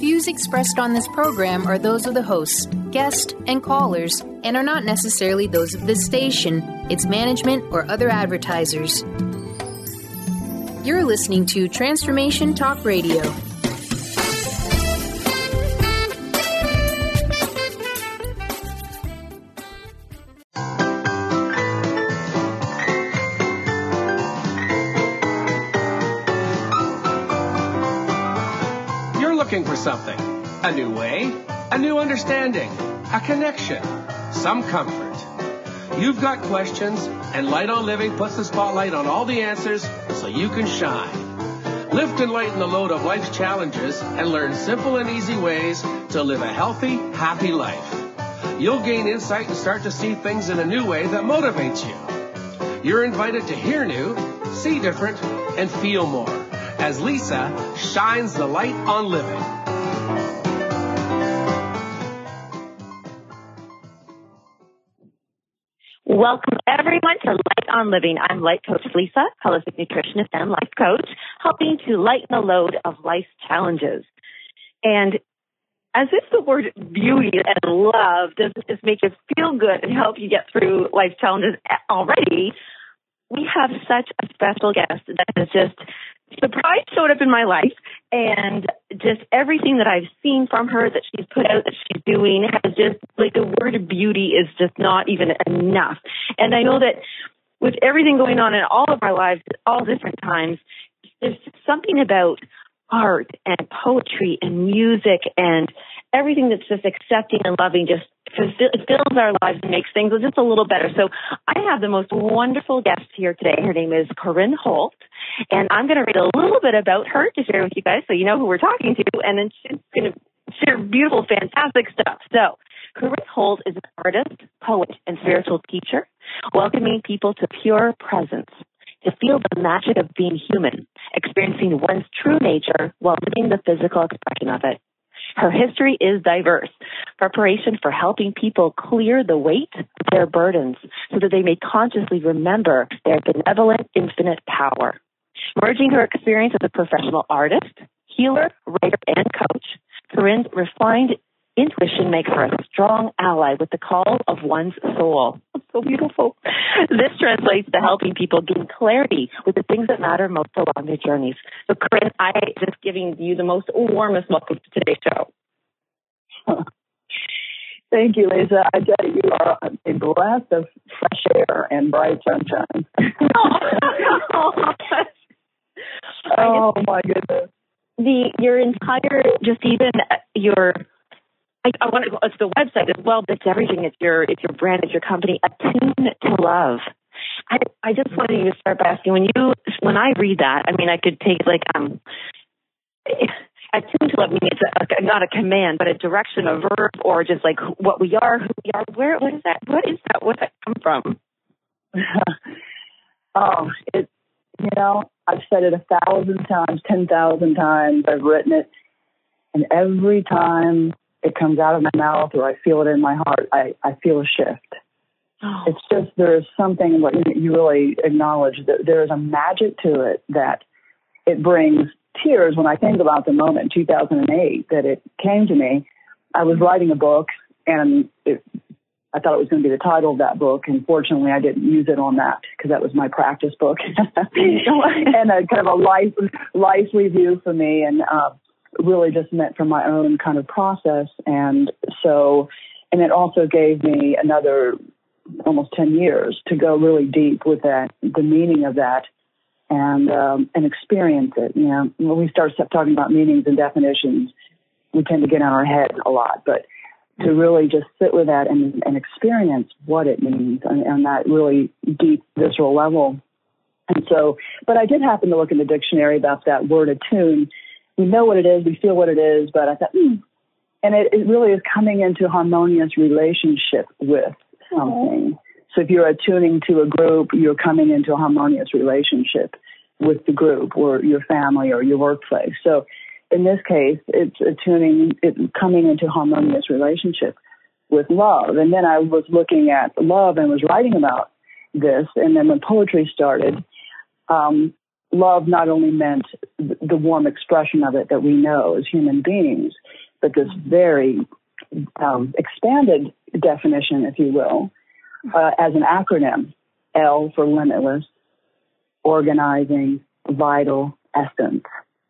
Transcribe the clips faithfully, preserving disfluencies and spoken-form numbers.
views expressed on this program are those of the hosts, guests, and callers, and are not necessarily those of this station, its management, or other advertisers. You're listening to Transformation Talk Radio. Looking for something, a new way, a new understanding, a connection, some comfort. You've got questions, and Light on Living puts the spotlight on all the answers so you can shine. Lift and lighten the load of life's challenges and learn simple and easy ways to live a healthy, happy life. You'll gain insight and start to see things in a new way that motivates you. You're invited to hear new, see different, and feel more as Lisa shines the light on living. Welcome, everyone, to Light on Living. I'm Light Coach Lisa, holistic nutritionist and life coach, helping to lighten the load of life's challenges. And as if the word beauty and love doesn't just make you feel good and help you get through life's challenges already, we have such a special guest that has just surprise showed up in my life, and just everything that I've seen from her that she's put out, that she's doing, has just, like, the word beauty is just not even enough. And I know that with everything going on in all of our lives at all different times, there's something about art and poetry and music and everything that's just accepting and loving just fills our lives and makes things just a little better. So I have the most wonderful guest here today. Her name is Corinne Holt, and I'm going to read a little bit about her to share with you guys so you know who we're talking to, and then she's going to share beautiful, fantastic stuff. So Corinne Holt is an artist, poet, and spiritual teacher, welcoming people to pure presence, to feel the magic of being human, experiencing one's true nature while living the physical expression of it. Her history is diverse. Preparation for helping people clear the weight of their burdens so that they may consciously remember their benevolent, infinite power. Merging her experience as a professional artist, healer, writer, and coach, Corinne's refined intuition makes her a strong ally with the call of one's soul. That's so beautiful. This translates to helping people gain clarity with the things that matter most along their journeys. So, Corinne, I am just giving you the most warmest welcome to today's show. Thank you, Lisa. I tell you, you are a blast of fresh air and bright sunshine. Oh, my goodness. The your entire, just even your... I, I want to go to the website as well, but it's everything. It's your, it's your brand, it's your company, Attune to Love. I, I just wanted you to start by asking, when you, when I read that, I mean, I could take like, um, Attune to Love means it's a, not a command, but a direction, a verb, or just like what we are, who we are. Where, what is that? What is that? Where does that come from? Oh, it, you know, I've said it a thousand times, ten thousand times. I've written it, and every time it comes out of my mouth or I feel it in my heart, I, I feel a shift. Oh. It's just, there's something what you really acknowledge, that there is a magic to it that it brings tears when I think about the moment in two thousand eight that it came to me. I was writing a book, and it, I thought it was going to be the title of that book, and fortunately I didn't use it on that because that was my practice book. And a kind of a life, life review for me, and uh, really just meant for my own kind of process. And so, and it also gave me another almost ten years to go really deep with that, the meaning of that, and um, and experience it. You know, when we start talking about meanings and definitions, we tend to get in our head a lot, but to really just sit with that and, and experience what it means on, on that really deep, visceral level. And so, but I did happen to look in the dictionary about that word attune. We know what it is, we feel what it is, but I thought, hmm. And it, it really is coming into harmonious relationship with something. So if you're attuning to a group, you're coming into a harmonious relationship with the group or your family or your workplace. So in this case, it's attuning, it coming into harmonious relationship with love. And then I was looking at love and was writing about this. And then when poetry started, um, love not only meant the warm expression of it that we know as human beings, but this very um, expanded definition, if you will, uh, as an acronym, L for limitless, organizing, vital essence.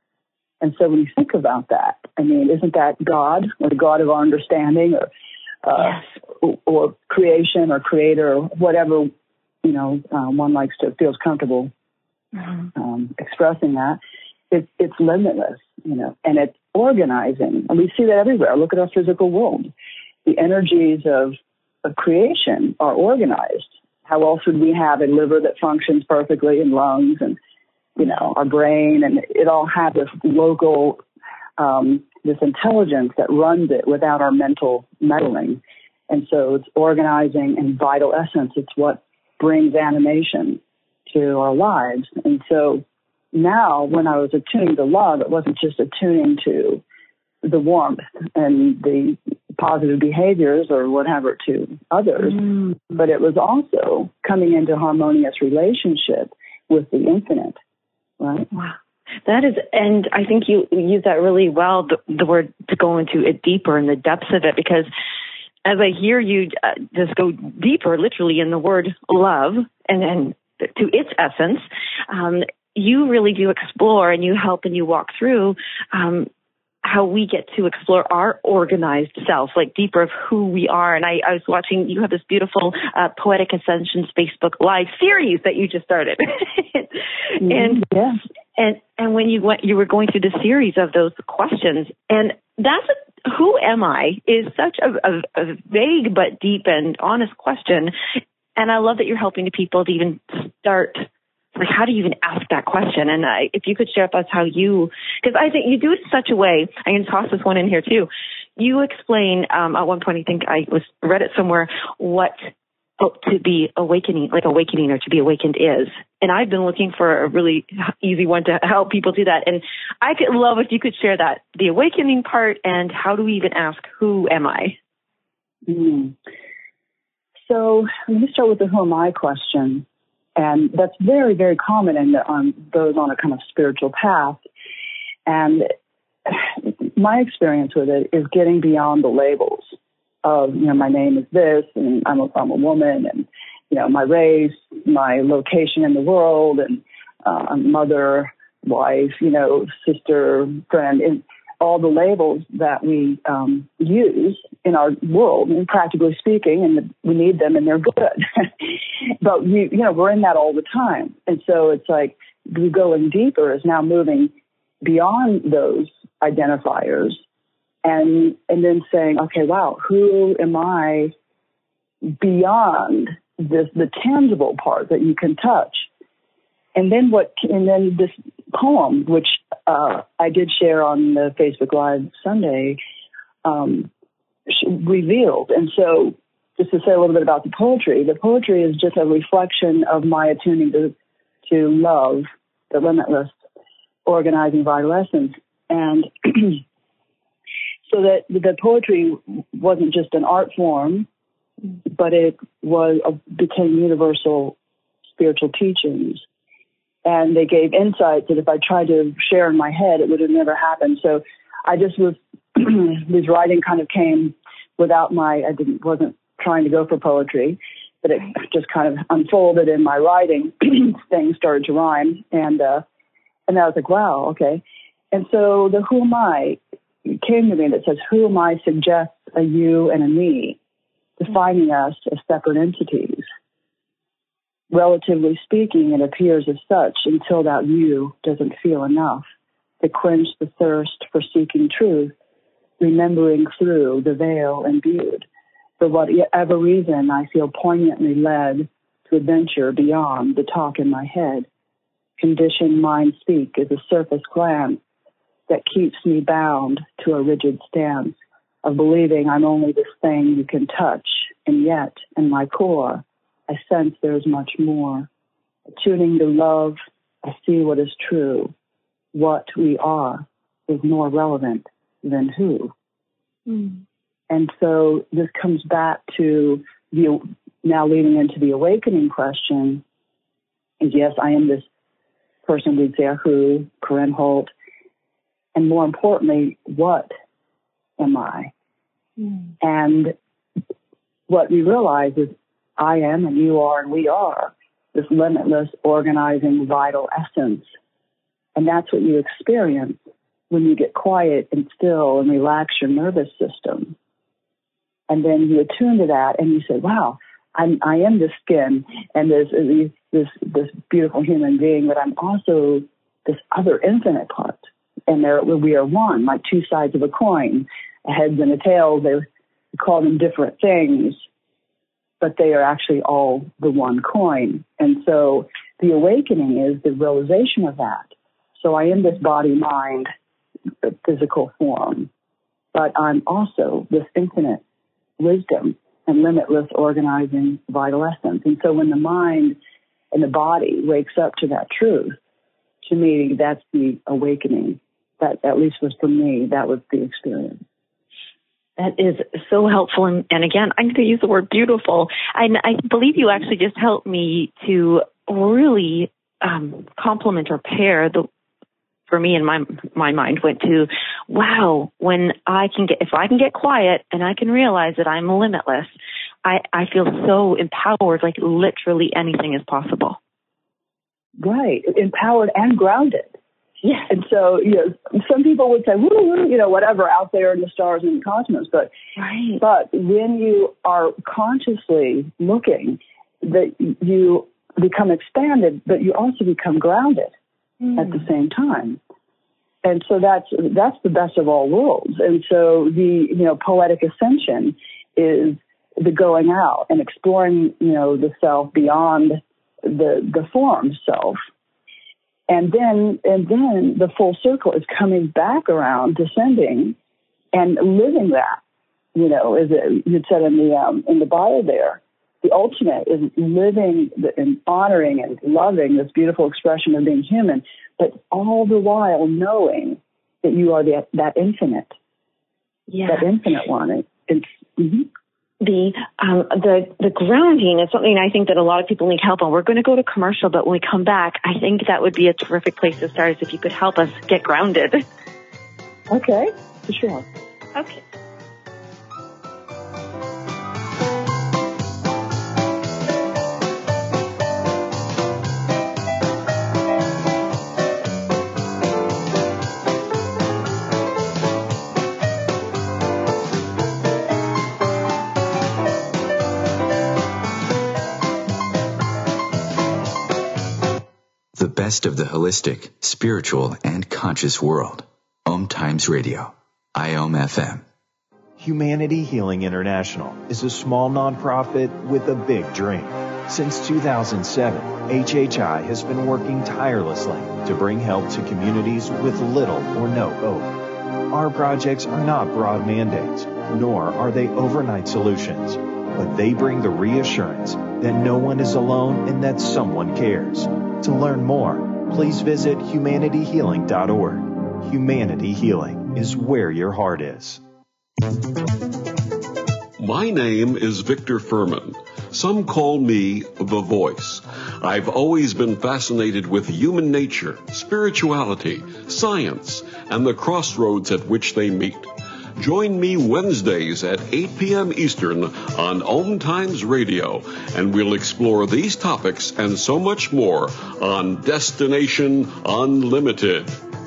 And so when you think about that, I mean, isn't that God, or the God of our understanding, or uh, yes. or, or creation, or creator, or whatever, you know, uh, one likes to, feels comfortable mm-hmm. um, expressing that. It's, it's limitless, you know, and it's organizing. And we see that everywhere. Look at our physical world. The energies of, of creation are organized. How else would we have a liver that functions perfectly, and lungs, and, you know, our brain, and it all has this local, um, this intelligence that runs it without our mental meddling. And so it's organizing and vital essence. It's what brings animation to our lives. And so now when I was attuning to love, it wasn't just attuning to the warmth and the positive behaviors or whatever to others, mm. but it was also coming into harmonious relationship with the infinite, right? Wow. That is, and I think you use that really well, the, the word to go into it deeper in the depths of it, because as I hear you uh, just go deeper, literally, in the word love and then to its essence, um, you really do explore, and you help and you walk through um, how we get to explore our organized self, like deeper of who we are. And I, I was watching, you have this beautiful uh, Poetic Ascensions Facebook Live series that you just started. mm-hmm. And yeah. and and when you went, you were going through the series of those questions, and that's a, who am I is such a, a, a vague but deep and honest question. And I love that you're helping the people to even start. Like, how do you even ask that question? And uh, if you could share with us how you, because I think you do it in such a way, I can toss this one in here too. You explain, um, at one point, I think I was read it somewhere, what oh, to be awakening, like awakening or to be awakened is. And I've been looking for a really easy one to help people do that. And I could love if you could share that, the awakening part, and how do we even ask, who am I? Mm. So let me start with the who am I question. And that's very, very common in the, um, those on a kind of spiritual path. And my experience with it is getting beyond the labels of, you know, my name is this, and I'm a, I'm a woman, and, you know, my race, my location in the world, and uh, mother, wife, you know, sister, friend, and all the labels that we um, use in our world, and practically speaking, and we need them, and they're good. But we, you know, we're in that all the time, and so it's like we going deeper is now moving beyond those identifiers, and and then saying, okay, wow, who am I beyond this, the tangible part that you can touch, and then what, and then this poem, which uh, I did share on the Facebook Live Sunday, um, revealed. And so just to say a little bit about the poetry, the poetry is just a reflection of my attuning to, to love, the limitless, organizing vital essence. And so that the poetry wasn't just an art form, but it was uh, became universal spiritual teachings. And they gave insights that if I tried to share in my head, it would have never happened. So I just was, this writing kind of came without my, I didn't, wasn't trying to go for poetry, but it just kind of unfolded in my writing. Things started to rhyme. And, uh, and I was like, wow, okay. And so the who am I came to me that says, who am I suggests a you and a me, defining us as separate entities. Relatively speaking, it appears as such until that you doesn't feel enough to quench the thirst for seeking truth, remembering through the veil imbued. For whatever reason, I feel poignantly led to adventure beyond the talk in my head. Conditioned mind speak is a surface glance that keeps me bound to a rigid stance of believing I'm only this thing you can touch, and yet, in my core, I sense there's much more. Attuning to love, I see what is true. What we are is more relevant than who. Mm. And so this comes back to the, now leading into the awakening question, is yes, I am this person we'd say a who, Corinne Holt, and more importantly, what am I? Mm. And what we realize is I am and you are and we are this limitless, organizing, vital essence. And that's what you experience when you get quiet and still and relax your nervous system. And then you attune to that and you say, wow, I'm, I am this skin and this, this, this beautiful human being, but I'm also this other infinite part. And there, we are one, like two sides of a coin, a heads and a tails. They call them different things, but they are actually all the one coin. And so the awakening is the realization of that. So I am this body, mind, physical form, but I'm also this infinite wisdom and limitless organizing vital essence. And so when the mind and the body wakes up to that truth, to me, that's the awakening. That, at least was for me, that was the experience. That is so helpful. And, and again, I'm going to use the word beautiful. And I believe you actually just helped me to really um, complement or pair the, for me in my, my mind went to, wow, when I can get, if I can get quiet and I can realize that I'm limitless, I, I feel so empowered, like literally anything is possible. Right. Empowered and grounded. Yes. And so, you know, some people would say, woo, woo, you know, whatever, out there in the stars and the cosmos. But, right. but when you are consciously looking, that you become expanded, but you also become grounded mm. at the same time. And so that's, that's the best of all worlds. And so the, you know, poetic ascension is the going out and exploring, you know, the self beyond the, the form self. And then, and then the full circle is coming back around, descending, and living that. You know, as it, you said in the um, in the bio there, the ultimate is living the, and honoring and loving this beautiful expression of being human, but all the while knowing that you are the, that infinite, yeah. that infinite one. It, it's mm-hmm. The um, the the grounding is something I think that a lot of people need help on. We're going to go to commercial, but when we come back, I think that would be a terrific place to start, is if you could help us get grounded. Okay, for sure. Okay. Best of the holistic, spiritual, and conscious world. Om Times Radio. I O M F M. Humanity Healing International is a small nonprofit with a big dream. Since two thousand seven, H H I has been working tirelessly to bring help to communities with little or no hope. Our projects are not broad mandates, nor are they overnight solutions, but they bring the reassurance that no one is alone and that someone cares. To learn more, please visit humanity healing dot org. Humanity Healing is where your heart is. My name is Victor Furman. Some call me the Voice. I've always been fascinated with human nature, spirituality, science, and the crossroads at which they meet. Join me Wednesdays at eight p.m. Eastern on Om Times Radio, and we'll explore these topics and so much more on Destination Unlimited.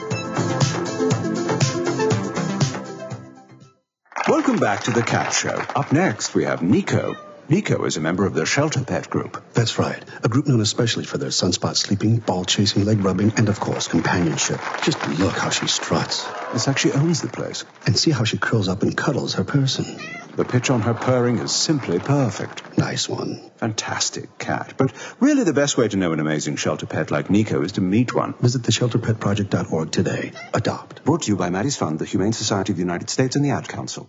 Welcome back to The Cat Show. Up next, we have Nico. Nico is a member of the Shelter Pet Group. That's right. A group known especially for their sunspot sleeping, ball chasing, leg rubbing, and of course, companionship. Just look how she struts. It's like she owns the place. And see how she curls up and cuddles her person. The pitch on her purring is simply perfect. Nice one. Fantastic cat. But really the best way to know an amazing shelter pet like Nico is to meet one. Visit the shelter pet project dot org today. Adopt. Brought to you by Maddie's Fund, the Humane Society of the United States, and the Ad Council.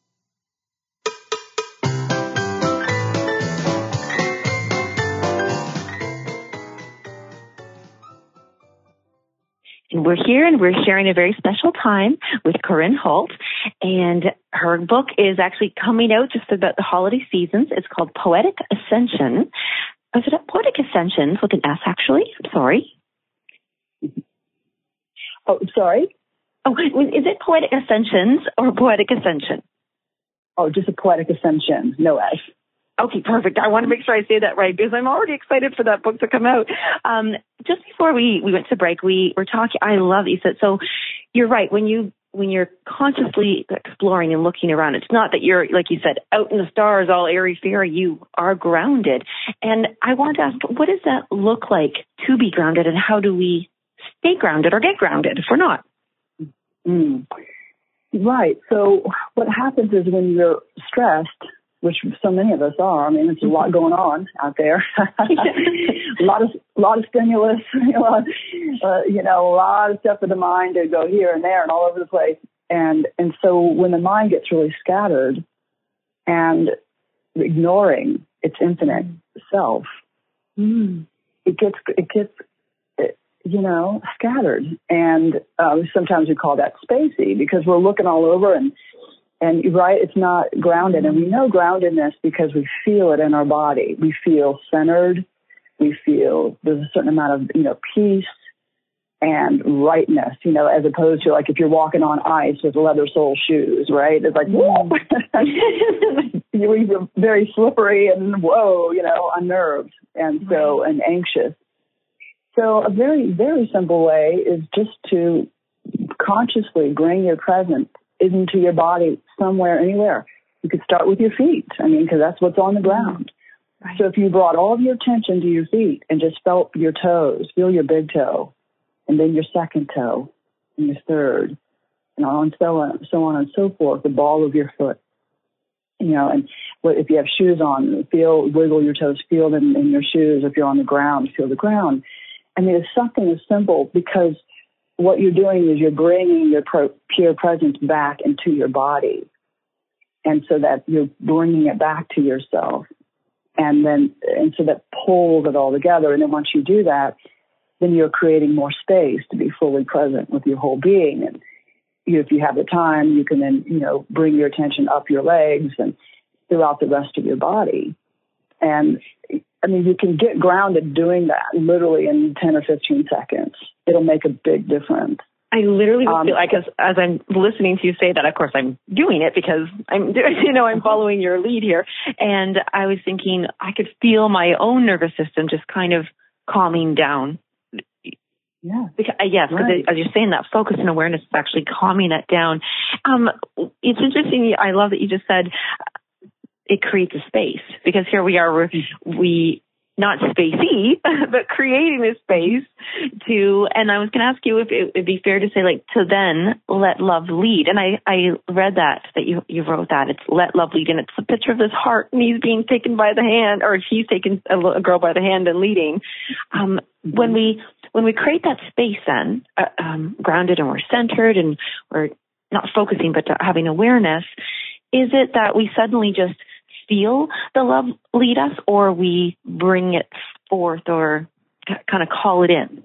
And we're here and we're sharing a very special time with Corinne Holt. And her book is actually coming out just about the holiday seasons. It's called Poetic Ascension. Is it Poetic Ascensions with an S, actually? I'm sorry. Oh, sorry? Oh, is it Poetic Ascensions or Poetic Ascension? Oh, just a Poetic Ascension, no S. Okay, perfect. I want to make sure I say that right because I'm already excited for that book to come out. Um, just before we, we went to break, we were talking. I love you said so. You're right. When you when you're consciously exploring and looking around, it's not that you're, like you said, out in the stars, all airy fairy. You are grounded. And I want to ask, what does that look like to be grounded, and how do we stay grounded or get grounded if we're not? Mm. Right. So what happens is when you're stressed, which so many of us are. I mean, there's a lot going on out there. a lot of a lot of stimulus, a lot, uh, you know, a lot of stuff for the mind to go here and there and all over the place. And and so when the mind gets really scattered and ignoring its infinite self, mm. it gets it gets you know scattered. And uh, sometimes we call that spacey because we're looking all over and. And right, it's not grounded. And we know groundedness because we feel it in our body. We feel centered. We feel there's a certain amount of, you know, peace and rightness, you know, as opposed to like if you're walking on ice with leather sole shoes, right? It's like, whoa, you're very slippery and whoa, you know, unnerved and so, and anxious. So a very, very simple way is just to consciously bring your presence into your body somewhere, anywhere. You could start with your feet. I mean, because that's what's on the ground. Right. So if you brought all of your attention to your feet and just felt your toes, feel your big toe, and then your second toe, and your third, and on so on, so on and so forth, the ball of your foot. You know, and if you have shoes on, feel, wiggle your toes, feel them in your shoes. If you're on the ground, feel the ground. I mean, it's something as simple because what you're doing is you're bringing your pro- pure presence back into your body. And so that you're bringing it back to yourself. And then, and so that pulls it all together. And then once you do that, then you're creating more space to be fully present with your whole being. And you, if you have the time, you can then, you know, bring your attention up your legs and throughout the rest of your body. And I mean, you can get grounded doing that literally in ten or fifteen seconds. It'll make a big difference. I literally um, feel like as, as I'm listening to you say that, of course, I'm doing it because I'm, you know, I'm following your lead here. And I was thinking I could feel my own nervous system just kind of calming down. Yeah. Because, uh, yes, because right. as you're saying that focus and awareness is actually calming it down. Um, it's interesting. I love that you just said it creates a space because here we are, we, not spacey, but creating a space to, and I was going to ask you if it would be fair to say, like, to then let love lead. And I, I read that, that you, you wrote that. It's let love lead. And it's a picture of this heart and he's being taken by the hand, or she's taking a, a girl by the hand and leading. Um, mm-hmm. When we, when we create that space then, uh, um, grounded and we're centered and we're not focusing, but having awareness, is it that we suddenly just feel the love lead us, or we bring it forth or kind of call it in?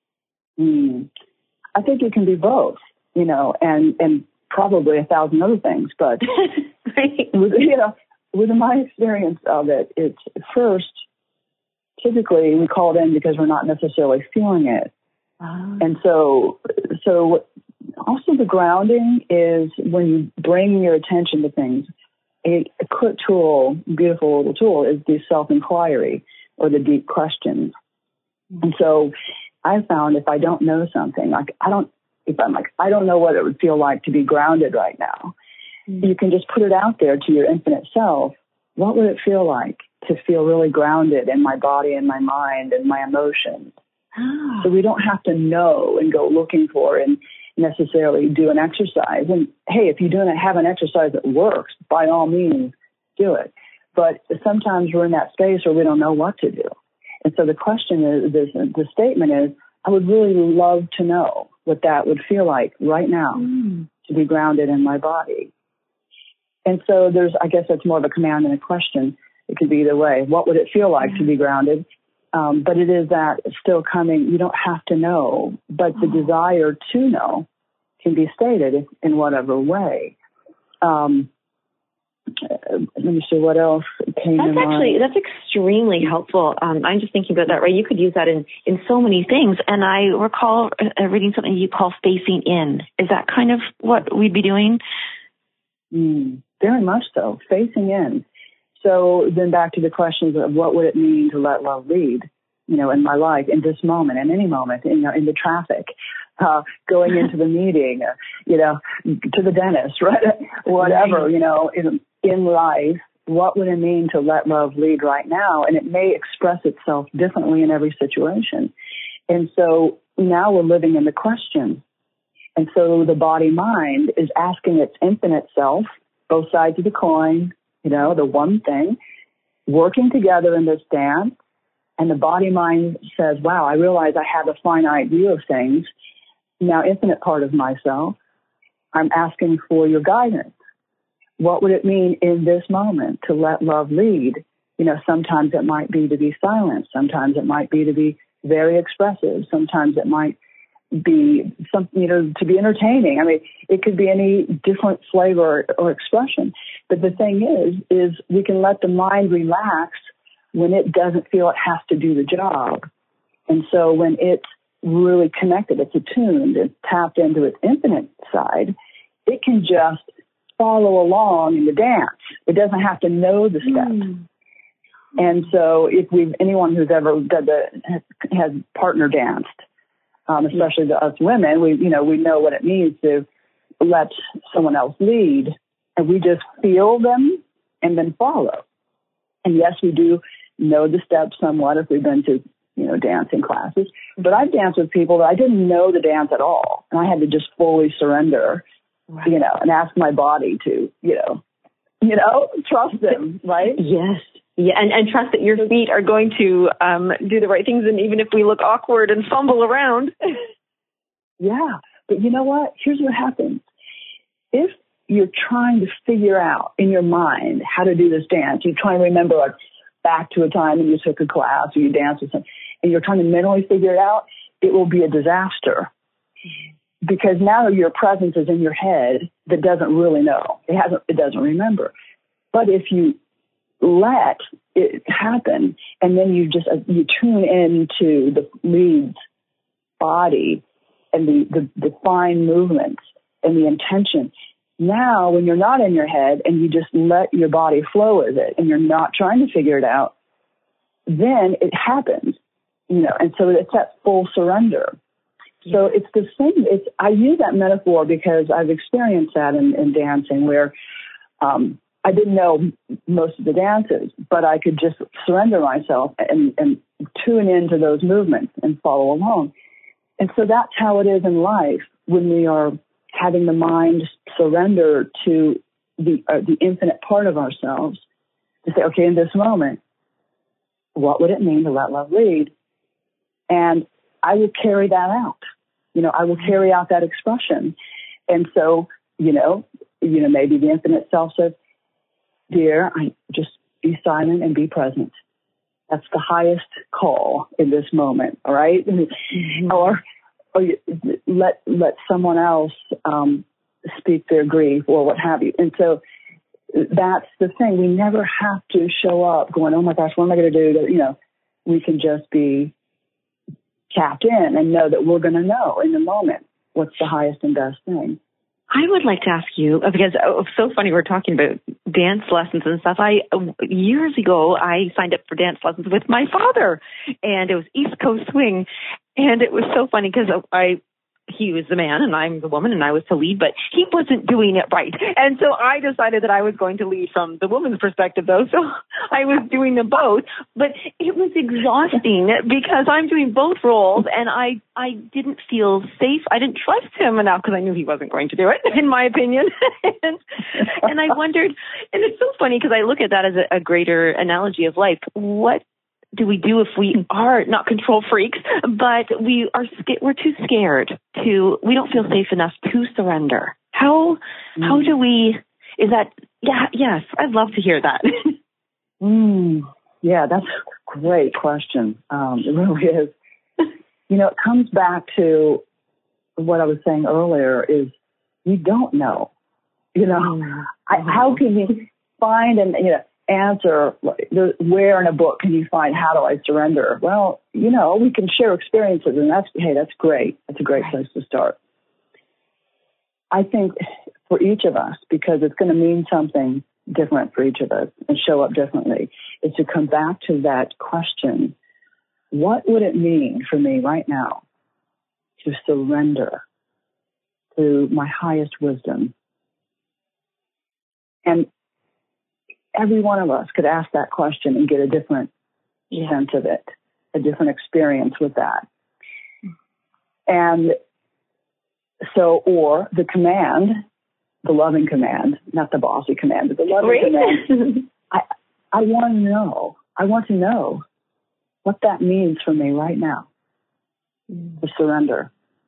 Mm. I think it can be both, you know, and, and probably a thousand other things. But, right. with, you know, with my experience of it, it's first, typically we call it in because we're not necessarily feeling it. Uh-huh. And so, so also the grounding is when you bring your attention to things. A, a quick tool, beautiful little tool, is the self-inquiry or the deep questions. Mm-hmm. And so I found if I don't know something, like I don't, if I'm like, I don't know what it would feel like to be grounded right now, mm-hmm. you can just put it out there to your infinite self. What would it feel like to feel really grounded in my body and my mind and my emotions? Ah. So we don't have to know and go looking for and necessarily do an exercise. And hey, if you don't have an exercise that works, by all means, do it. But sometimes we're in that space where we don't know what to do. And so the question is, this, the statement is, I would really love to know what that would feel like right now mm. to be grounded in my body. And so there's, I guess that's more of a command than a question. It could be either way. What would it feel like mm. to be grounded? Um, but it is that still coming. You don't have to know, but the oh. desire to know can be stated in whatever way. Um, uh, let me see what else came That's to actually, mind. that's extremely helpful. Um, I'm just thinking about that, right? You could use that in, in so many things. And I recall uh, reading something you call facing in. Is that kind of what we'd be doing? Mm, very much so, facing in. So then back to the questions of what would it mean to let love lead, you know, in my life, in this moment, in any moment, in, you know, in the traffic, uh, going into the meeting, uh, you know, to the dentist, right? Whatever, you know, in, in life, what would it mean to let love lead right now? And it may express itself differently in every situation. And so now we're living in the question. And so the body-mind is asking its infinite self, both sides of the coin, you know, the one thing, working together in this dance. And the body-mind says, wow, I realize I have a finite view of things. Now, infinite part of myself, I'm asking for your guidance. What would it mean in this moment to let love lead? You know, sometimes it might be to be silent. Sometimes it might be to be very expressive. Sometimes it might be something, you know, to be entertaining. I mean, it could be any different flavor or expression. But the thing is, is we can let the mind relax when it doesn't feel it has to do the job. And so when it's really connected, it's attuned, it's tapped into its infinite side, it can just follow along in the dance. It doesn't have to know the steps. Mm. And so if we've, anyone who's ever done the, has, has partner danced, um, especially to us women, we, you know, we know what it means to let someone else lead, and we just feel them and then follow. And yes, we do know the steps somewhat if we've been to, you know, dancing classes. But I've danced with people that I didn't know the dance at all, and I had to just fully surrender, right. you know, and ask my body to, you know, you know, trust them, right? Yes. Yeah, and, and trust that your feet are going to um, do the right things, and even if we look awkward and fumble around. Yeah, but you know what? Here's what happens. If you're trying to figure out in your mind how to do this dance, you try and remember like, back to a time when you took a class or you danced with something, and you're trying to mentally figure it out, it will be a disaster. Mm-hmm. Because now your presence is in your head that doesn't really know. It hasn't. It doesn't remember. But if you let it happen, and then you just uh, you tune into the lead's body and the, the, the fine movements and the intention. Now, when you're not in your head and you just let your body flow with it, and you're not trying to figure it out, then it happens, you know. And so it's that full surrender. Yeah. So it's the same. It's I use that metaphor because I've experienced that in, in dancing, where um, I didn't know most of the dances, but I could just surrender myself and, and tune into those movements and follow along. And so that's how it is in life when we are having the mind surrender to the uh, the infinite part of ourselves to say, okay, in this moment, what would it mean to let love lead? And I will carry that out. You know, I will carry out that expression. And so, you know, you know, maybe the infinite self says, dear, I just be silent and be present. That's the highest call in this moment, all right? Mm-hmm. Or, or you, let let someone else um, speak their grief or what have you. And so that's the thing. We never have to show up going, oh my gosh, what am I going to do? You know, we can just be tapped in and know that we're going to know in the moment what's the highest and best thing. I would like to ask you, because oh, it's so funny we're talking about dance lessons and stuff. I years ago, I signed up for dance lessons with my father, and it was East Coast Swing, and it was so funny because I he was the man and I'm the woman and I was to lead, but he wasn't doing it right. And so I decided that I was going to lead from the woman's perspective, though. So I was doing them both, but it was exhausting because I'm doing both roles, and I, I didn't feel safe. I didn't trust him enough because I knew he wasn't going to do it, in my opinion. and, and I wondered, and it's so funny because I look at that as a, a greater analogy of life. What do we do if we are not control freaks, but we are we're too scared to, we don't feel safe enough to surrender? How mm. how do we, is that, yeah, yes, I'd love to hear that. mm, yeah, that's a great question. Um, it really is. You know, it comes back to what I was saying earlier is we don't know. You know, mm. I, how can we, find an you know, answer, where in a book can you find how do I surrender? Well, you know, we can share experiences, and that's, hey, that's great. That's a great place to start. I think for each of us, because it's going to mean something different for each of us and show up differently, is to come back to that question, what would it mean for me right now to surrender to my highest wisdom? And every one of us could ask that question and get a different yeah. sense of it, a different experience with that. And so, or the command, the loving command, not the bossy command, but the loving right? command, I, I want to know, I want to know what that means for me right now mm. to surrender.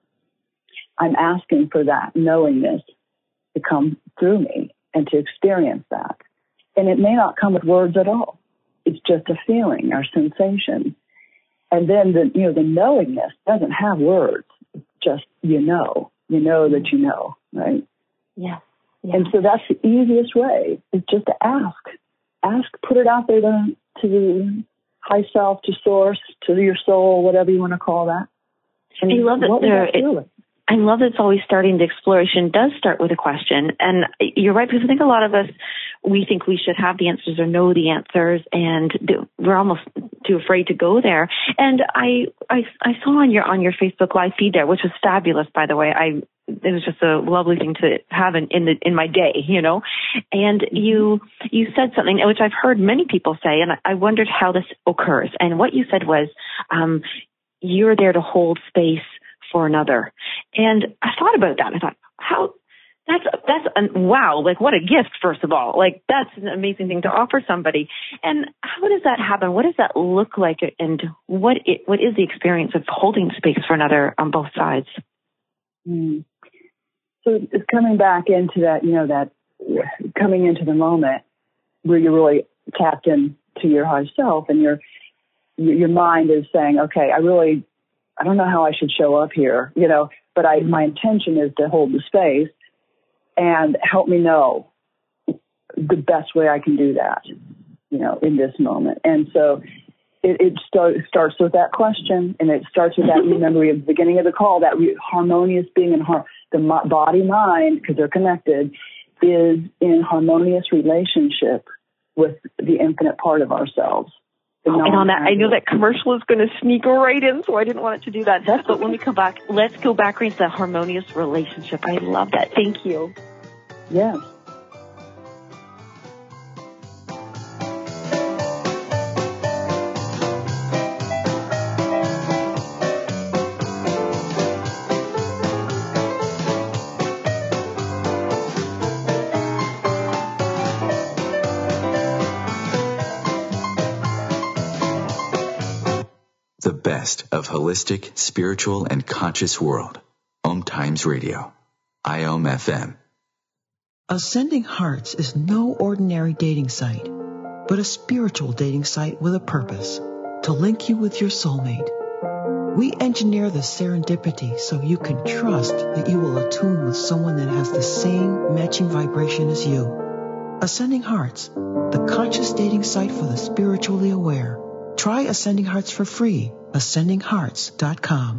I'm asking for that knowingness to come through me and to experience that. And it may not come with words at all. It's just a feeling or sensation. And then the, you know, the knowingness doesn't have words. It's just, you know, you know that you know, right? Yeah. yeah. And so that's the easiest way, is just to ask. Ask, put it out there to, to the high self, to source, to your soul, whatever you want to call that. And I love what that there, that it, I love that it's always starting. The exploration does start with a question. And you're right, because I think a lot of us, we think we should have the answers or know the answers, and we're almost too afraid to go there. And I, I, I saw on your, on your Facebook Live feed there, which was fabulous, by the way. I, it was just a lovely thing to have in, in the, in my day, you know, and you, you said something which I've heard many people say, and I wondered how this occurs. And what you said was, um, you're there to hold space for another. And I thought about that. I thought, how, that's, that's, a, wow, like what a gift, first of all. Like that's an amazing thing to offer somebody. And how does that happen? What does that look like? And what, it, what is the experience of holding space for another on both sides? Mm. So it's coming back into that, you know, that coming into the moment where you're really tapped in to your higher self, and your, your mind is saying, okay, I really, I don't know how I should show up here, you know, but I, my intention is to hold the space and help me know the best way I can do that, you know, in this moment. And so it, it start, starts with that question, and it starts with that memory at the beginning of the call, that re- harmonious being in har- the body mind, because they're connected, is in harmonious relationship with the infinite part of ourselves. Oh, and on that, I know that commercial is going to sneak right in, so I didn't want it to do that. But when we come back, let's go back into the harmonious relationship. I love that. Thank you. Yes. The best of holistic, spiritual, and conscious world. Om Times Radio. I O M F M. Ascending Hearts is no ordinary dating site, but a spiritual dating site with a purpose, to link you with your soulmate. We engineer the serendipity so you can trust that you will attune with someone that has the same matching vibration as you. Ascending Hearts, the conscious dating site for the spiritually aware. Try Ascending Hearts for free. ascending hearts dot com.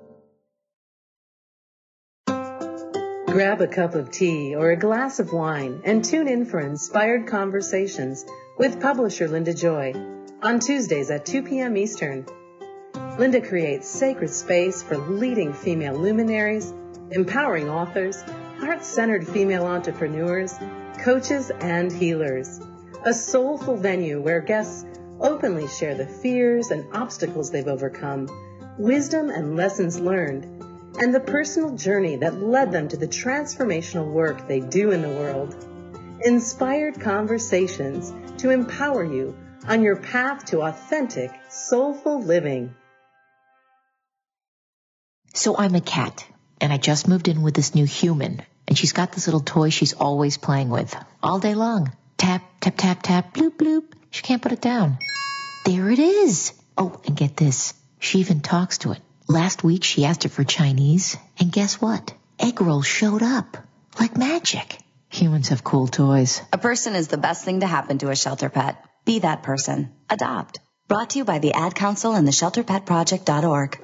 Grab a cup of tea or a glass of wine and tune in for Inspired Conversations with publisher Linda Joy on Tuesdays at two p.m. Eastern. Linda creates sacred space for leading female luminaries, empowering authors, heart-centered female entrepreneurs, coaches, and healers. A soulful venue where guests openly share the fears and obstacles they've overcome, wisdom and lessons learned, and the personal journey that led them to the transformational work they do in the world. Inspired Conversations to empower you on your path to authentic, soulful living. So I'm a cat, and I just moved in with this new human, and she's got this little toy she's always playing with, all day long. Tap, tap, tap, tap, bloop, bloop. She can't put it down. There it is. Oh, and get this. She even talks to it. Last week, she asked it for Chinese, and guess what? Egg rolls showed up. Like magic. Humans have cool toys. A person is the best thing to happen to a shelter pet. Be that person. Adopt. Brought to you by the Ad Council and the shelter pet project dot org.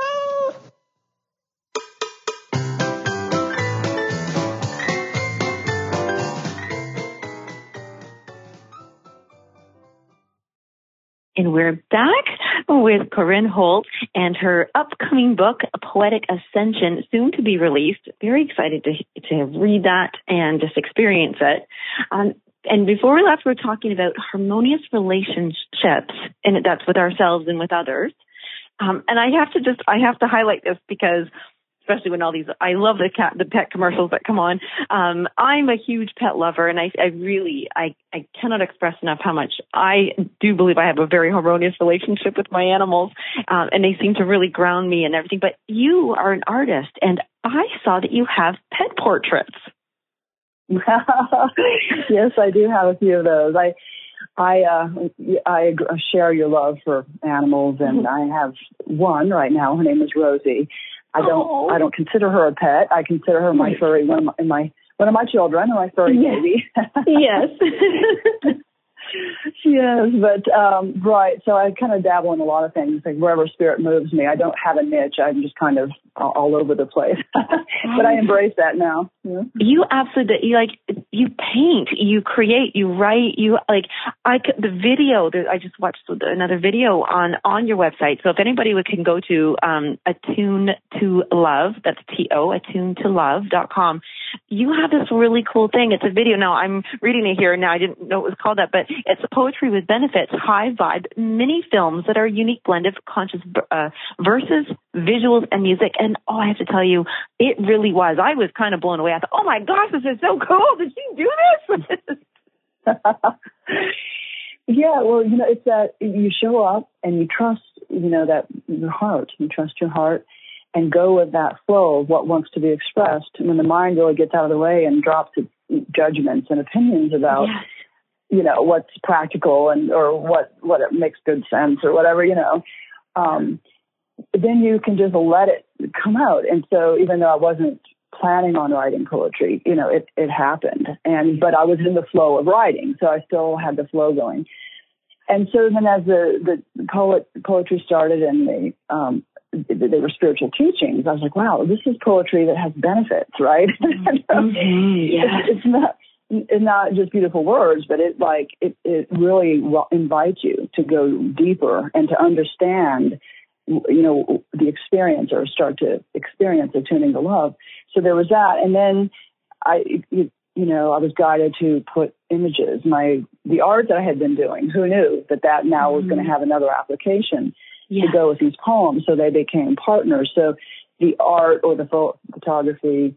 And we're back with Corinne Holt and her upcoming book, Poetic Ascension, soon to be released. Very excited to to read that and just experience it. Um, and before we left, we were talking about harmonious relationships, and that's with ourselves and with others. Um, and I have to just, I have to highlight this because especially when all these, I love the cat, the pet commercials that come on. Um, I'm a huge pet lover, and I, I really, I, I cannot express enough how much I do believe I have a very harmonious relationship with my animals, um, and they seem to really ground me and everything. But you are an artist, and I saw that you have pet portraits. Yes, I do have a few of those. I, I, uh, I share your love for animals, and I have one right now. Her name is Rosie. I don't. Oh. I don't consider her a pet. I consider her my furry one of my, my one of my children, my furry yes. baby. Yes. Yes, but um, right. So I kind of dabble in a lot of things. Like wherever spirit moves me, I don't have a niche. I'm just kind of all, all over the place. But I embrace that now. Yeah. You absolutely, you like, you paint, you create, you write, you like. I could, the video. The, I just watched another video on on your website. So if anybody would, can go to um, Attune to Love. That's T O attune to love dot com. You have this really cool thing. It's a video. Now I'm reading it here. Now I didn't know it was called that, but it's Poetry with Benefits, high vibe mini films that are a unique blend of conscious uh, verses, visuals, and music. And oh, I have to tell you, it really was. I was kind of blown away. I thought, oh my gosh, this is so cool. Did she do this? Yeah, well, you know, it's that you show up and you trust, you know, that your heart. You trust your heart and go with that flow of what wants to be expressed. And when the mind really gets out of the way and drops its judgments and opinions about, yes. you know, what's practical and or what what it makes good sense or whatever, you know, um, then you can just let it come out. And so even though I wasn't planning on writing poetry, you know, it, it happened. And but I was in the flow of writing, so I still had the flow going. And so then as the, the poet poetry started and the um, they were spiritual teachings, I was like, wow, this is poetry that has benefits, right? Mm-hmm. Yeah. it's, it's not it's not just beautiful words, but it like it, it really invites you to go deeper and to understand, you know, the experience or start to experience attuning to love. So there was that, and then I, you, you know, I was guided to put images. My the art that I had been doing, who knew that that now mm-hmm. was going to have another application. Yeah. To go with these poems, so they became partners. So the art or the pho- photography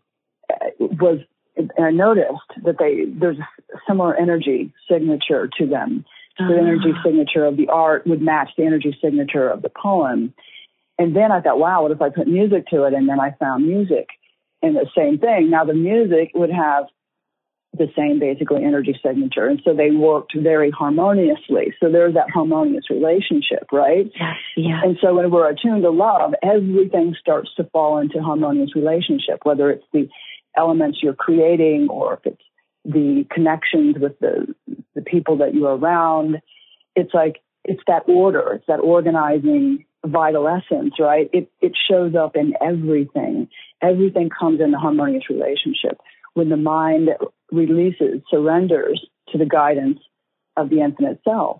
was, and I noticed that they there's a similar energy signature to them. Uh-huh. The energy signature of the art would match the energy signature of the poem. And then I thought, wow, what if I put music to it? And then I found music, and the same thing. Now the music would have the same basically energy signature. And so they worked very harmoniously. So there's that harmonious relationship, right? Yes, yes. And so when we're attuned to love, everything starts to fall into harmonious relationship, whether it's the elements you're creating or if it's the connections with the the people that you're around. It's like, it's that order, it's that organizing vital essence, right? It it shows up in everything. Everything comes in a harmonious relationship. When the mind releases, surrenders to the guidance of the infinite self.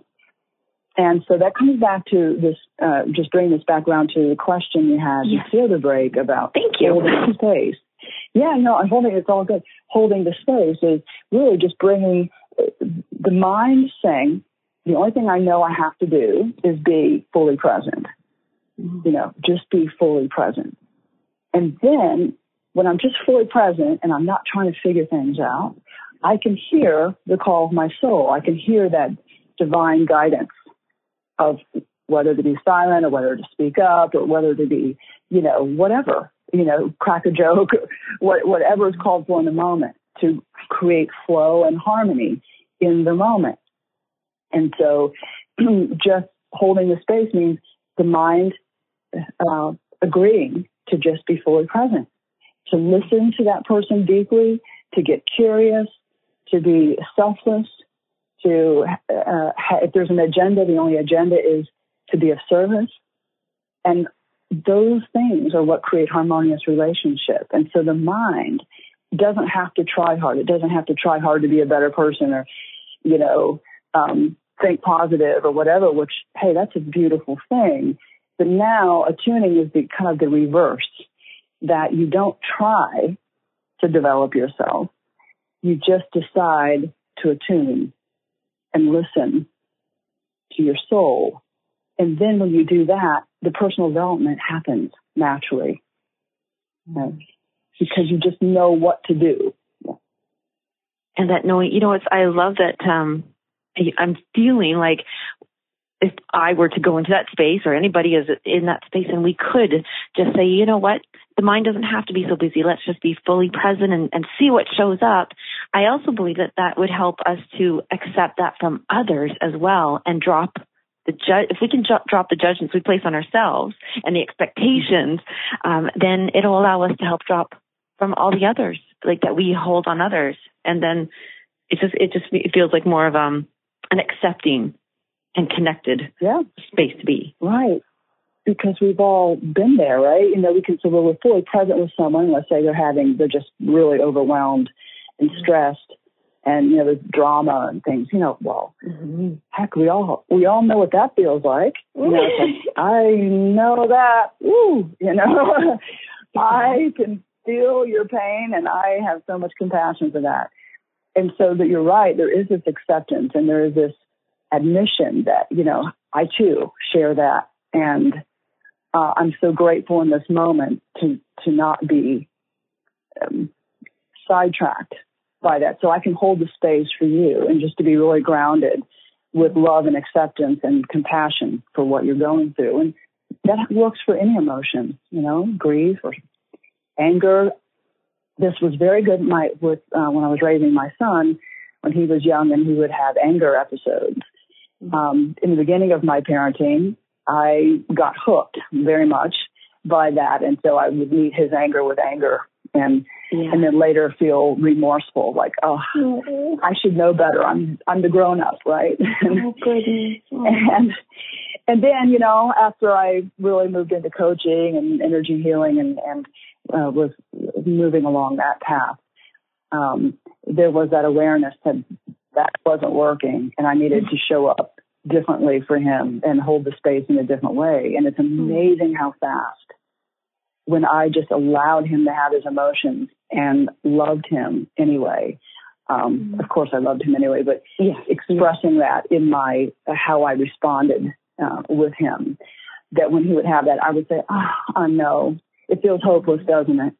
And so that comes back to this, uh, just bring this back around to the question you had yes. before the break about Thank you. holding the space. Yeah, no, I'm holding, it's all good. Holding the space is really just bringing the mind saying, the only thing I know I have to do is be fully present. Mm-hmm. You know, just be fully present. And then when I'm just fully present and I'm not trying to figure things out, I can hear the call of my soul. I can hear that divine guidance of whether to be silent or whether to speak up or whether to be, you know, whatever, you know, crack a joke, what, whatever is called for in the moment to create flow and harmony in the moment. And so just holding the space means the mind uh, agreeing to just be fully present, to listen to that person deeply, to get curious, to be selfless, to, uh, ha- if there's an agenda, the only agenda is to be of service. And those things are what create harmonious relationship. And so the mind doesn't have to try hard. It doesn't have to try hard to be a better person or, you know, um, think positive or whatever, which, hey, that's a beautiful thing. But now attuning is the kind of the reverse, that you don't try to develop yourself. You just decide to attune and listen to your soul. And then when you do that, the personal development happens naturally. Mm-hmm. Because you just know what to do. And that knowing, you know, it's, I love that, um, I'm feeling like if I were to go into that space or anybody is in that space and we could just say, you know what, the mind doesn't have to be so busy. Let's just be fully present and, and see what shows up. I also believe that that would help us to accept that from others as well and drop the ju- if we can ju- drop the judgments we place on ourselves and the expectations, um, then it'll allow us to help drop from all the others, like that we hold on others. And then it just, it just it feels like more of um, an accepting and connected yeah. space to be. Right. Because we've all been there, right? You know, we can, so we're fully present with someone, let's say they're having, they're just really overwhelmed and stressed. And, you know, there's drama and things, you know, well, mm-hmm. heck, we all, we all know what that feels like. You know, it's like, I know that, woo, you know, I can feel your pain and I have so much compassion for that. And so that you're right, there is this acceptance and there is this admission that, you know, I too share that. And uh, I'm so grateful in this moment to, to not be um, sidetracked by that. So I can hold the space for you and just to be really grounded with love and acceptance and compassion for what you're going through. And that works for any emotion, you know, grief or anger. This was very good my, with uh, when I was raising my son, when he was young and he would have anger episodes. Um, in the beginning of my parenting, I got hooked very much by that. And so I would meet his anger with anger and yeah. and then later feel remorseful, like, oh, mm-hmm. I should know better. I'm I'm the grown up, right? Oh, goodness. Oh. and and then, you know, after I really moved into coaching and energy healing and, and uh, was moving along that path, um, there was that awareness that that wasn't working and I needed to show up differently for him and hold the space in a different way. And it's amazing how fast, when I just allowed him to have his emotions and loved him anyway. Um, mm-hmm. Of course, I loved him anyway, but yeah, expressing that in my uh, how I responded uh, with him, that when he would have that, I would say, oh, I know. It feels hopeless, doesn't it?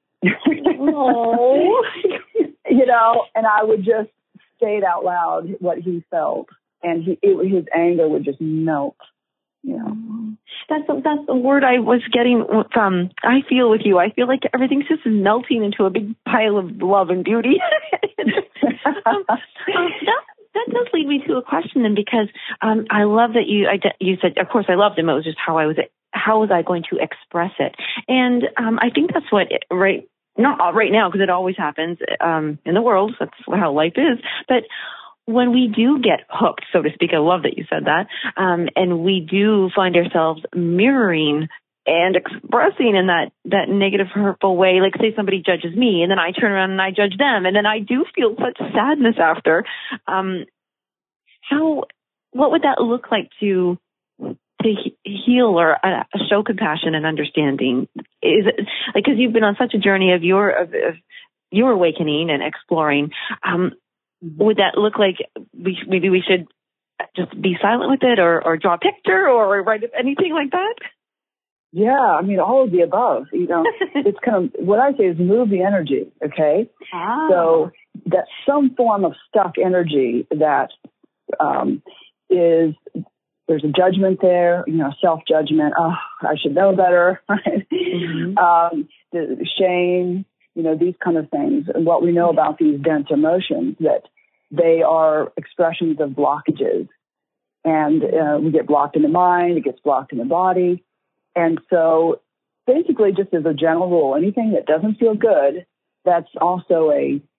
Oh. You know, and I would just state out loud what he felt, and he, it, his anger would just melt. You know, that's the, that's the word I was getting from. I feel with you. I feel like everything's just melting into a big pile of love and beauty. um, um, that that does lead me to a question, then, because um, I love that you I, you said. Of course, I loved him. It was just how I was. How was I going to express it? And um, I think that's what it, right. Not right now, because it always happens um, in the world. That's how life is. But when we do get hooked, so to speak, I love that you said that, um, and we do find ourselves mirroring and expressing in that, that negative, hurtful way, like say somebody judges me, and then I turn around and I judge them, and then I do feel such sadness after. Um, how, what would that look like to to heal or uh, show compassion and understanding? Is it like, because you've been on such a journey of your of, of your awakening and exploring? Um, would that look like we, maybe we should just be silent with it, or, or draw a picture, or write anything like that? Yeah, I mean, all of the above. You know, it's kind of what I say is move the energy. Okay, ah. So that some form of stuck energy that um, is. There's a judgment there, you know, self-judgment. Oh, I should know better, right? Mm-hmm. Um, the shame, you know, these kind of things. And what we know about these dense emotions, that they are expressions of blockages. And uh, we get blocked in the mind, it gets blocked in the body. And so basically, just as a general rule, anything that doesn't feel good, that's also a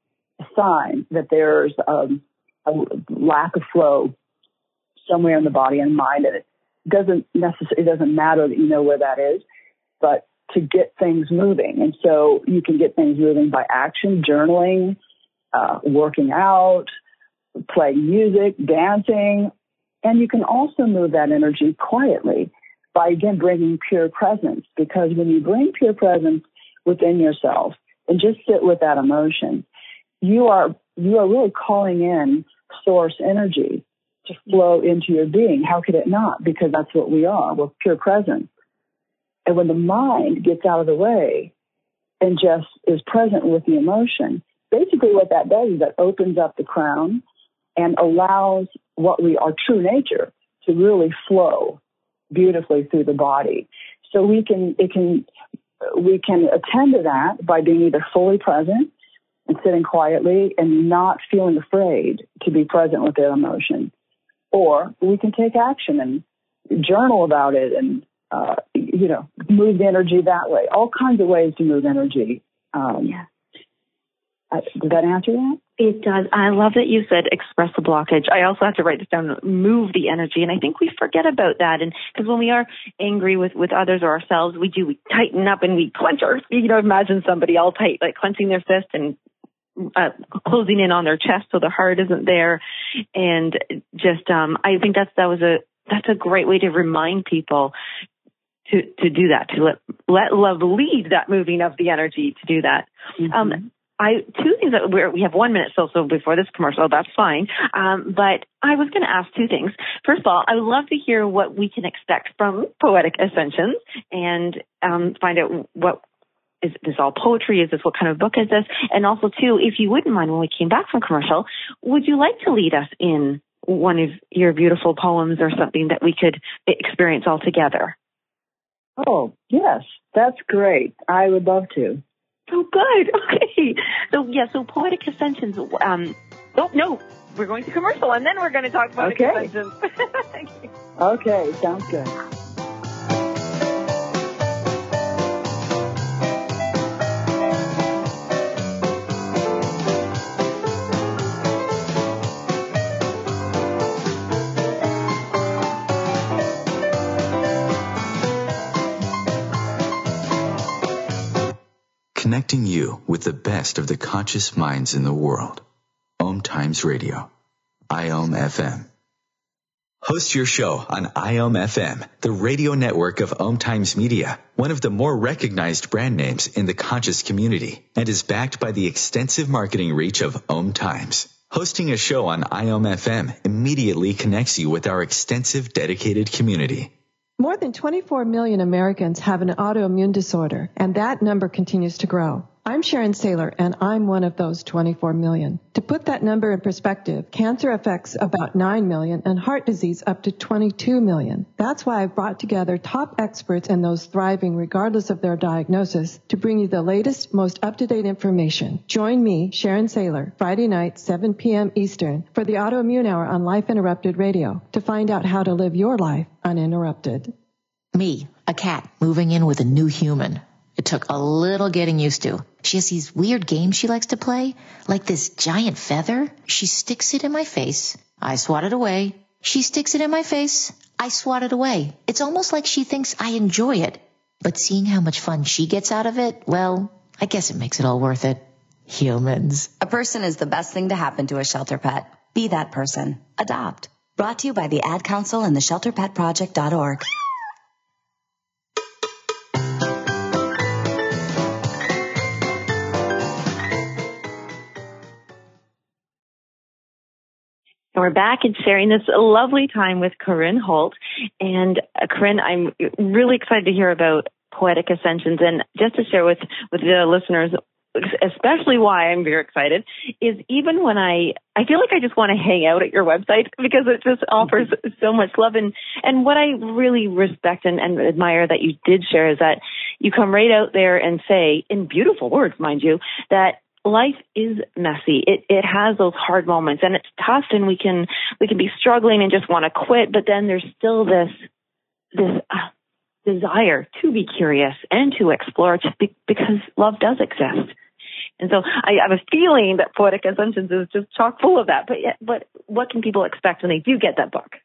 a sign that there's um, a lack of flow somewhere in the body and mind, and it doesn't necessarily, it doesn't matter that you know where that is, but to get things moving. And so you can get things moving by action, journaling, uh, working out, playing music, dancing, and you can also move that energy quietly by, again, bringing pure presence, because when you bring pure presence within yourself and just sit with that emotion, you are you are really calling in source energy to flow into your being. How could it not? Because that's what we are. We're pure presence. And when the mind gets out of the way and just is present with the emotion, basically what that does is that opens up the crown and allows what we, our true nature, to really flow beautifully through the body. So we can, it can, we can attend to that by being either fully present and sitting quietly and not feeling afraid to be present with their emotion, or we can take action and journal about it and, uh, you know, move the energy that way. All kinds of ways to move energy. Um, yeah. Uh, did that answer that? It does. I love that you said express the blockage. I also have to write this down, move the energy. And I think we forget about that. And because when we are angry with, with others or ourselves, we do, we tighten up and we clench our, you know, imagine somebody all tight, like clenching their fist and uh, closing in on their chest so the heart isn't there. And just, um, I think that's, that was a, that's a great way to remind people to, to do that, to let, let love lead that moving of the energy to do that. Mm-hmm. Um, I, two things that we're, we have one minute still, so before this commercial, that's fine. Um, but I was going to ask two things. First of all, I would love to hear what we can expect from Poetic Ascensions and um, find out what, is this all poetry? Is this, what kind of book is this? And also, too, if you wouldn't mind, when we came back from commercial, would you like to lead us in one of your beautiful poems or something that we could experience all together? Oh, yes, that's great. I would love to. Oh, good. Okay. So, yeah, so Poetic Ascensions, um, oh, no, we're going to commercial, and then we're going to talk about okay. Ascensions. Thank you. Okay, sounds good. Connecting you with the best of the conscious minds in the world. Om Times Radio. I O M F M. Host your show on I O M F M, the radio network of Om Times Media, one of the more recognized brand names in the conscious community, and is backed by the extensive marketing reach of Om Times. Hosting a show on I O M F M immediately connects you with our extensive dedicated community. More than twenty-four million Americans have an autoimmune disorder, and that number continues to grow. I'm Sharon Saylor, and I'm one of those twenty-four million. To put that number in perspective, cancer affects about nine million and heart disease up to twenty-two million. That's why I've brought together top experts and those thriving regardless of their diagnosis to bring you the latest, most up-to-date information. Join me, Sharon Saylor, Friday night, seven p.m. Eastern, for the Autoimmune Hour on Life Interrupted Radio to find out how to live your life uninterrupted. Me, a cat, moving in with a new human. It took a little getting used to. She has these weird games she likes to play, like this giant feather. She sticks it in my face. I swat it away. She sticks it in my face. I swat it away. It's almost like she thinks I enjoy it. But seeing how much fun she gets out of it, well, I guess it makes it all worth it. Humans. A person is the best thing to happen to a shelter pet. Be that person. Adopt. Brought to you by the Ad Council and the shelter pet project dot org. And we're back and sharing this lovely time with Corinne Holt. And uh, Corinne, I'm really excited to hear about Poetic Ascensions. And just to share with, with the listeners, especially why I'm very excited, is even when I, I feel like I just want to hang out at your website because it just offers so much love. And, and what I really respect and, and admire that you did share is that you come right out there and say, in beautiful words, mind you, that life is messy. It it has those hard moments, and it's tough, and we can we can be struggling and just want to quit. But then there's still this this uh, desire to be curious and to explore, to be, because love does exist. And so I have a feeling that Poetic Ascensions is just chock full of that. But yet, but what can people expect when they do get that book?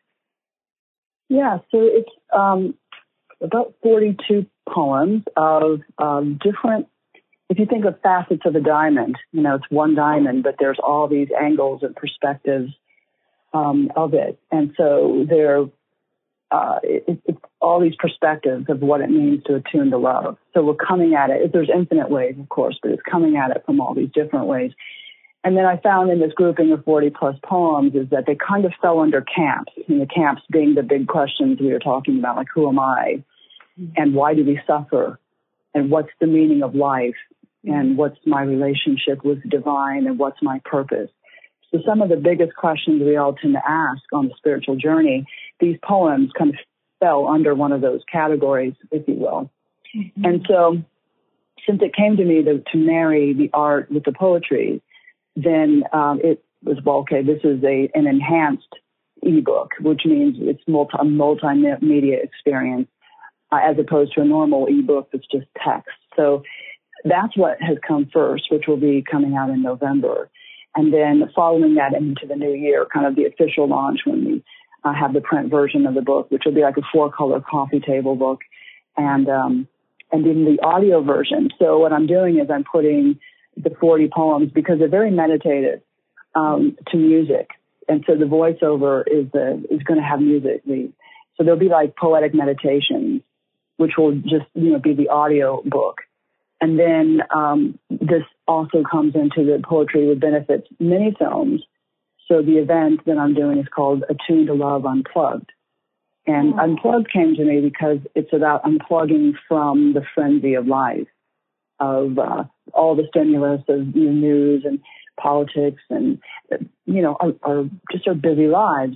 Yeah, so it's um, about forty-two poems of um, different, if you think of facets of a diamond, you know, it's one diamond, but there's all these angles and perspectives um, of it. And so there, uh, it, it's all these perspectives of what it means to attune to love. So we're coming at it. There's infinite ways, of course, but it's coming at it from all these different ways. And then I found in this grouping of forty plus poems is that they kind of fell under camps, and the camps being the big questions we were talking about, like who am I, mm-hmm. and why do we suffer, and what's the meaning of life, mm-hmm. and what's my relationship with the divine, and what's my purpose. So some of the biggest questions we all tend to ask on the spiritual journey, these poems kind of fell under one of those categories, if you will. Mm-hmm. And so since it came to me to, to marry the art with the poetry, then um, it was, well, okay, this is a an enhanced ebook, which means it's multi, a multimedia experience uh, as opposed to a normal ebook that's just text. So that's what has come first, which will be coming out in November. And then following that into the new year, kind of the official launch when we uh, have the print version of the book, which will be like a four-color coffee table book, and um, and then the audio version. So what I'm doing is I'm putting the forty poems, because they're very meditative, um, to music. And so the voiceover is the, is going to have music. The, so there'll be like poetic meditations, which will just, you know, be the audio book. And then, um, this also comes into the Poetry with Benefits mini films. So the event that I'm doing is called Attune to Love Unplugged. And oh. Unplugged came to me because it's about unplugging from the frenzy of life, of, uh, all the stimulus of you know, news and politics and, you know, our, our, just our busy lives.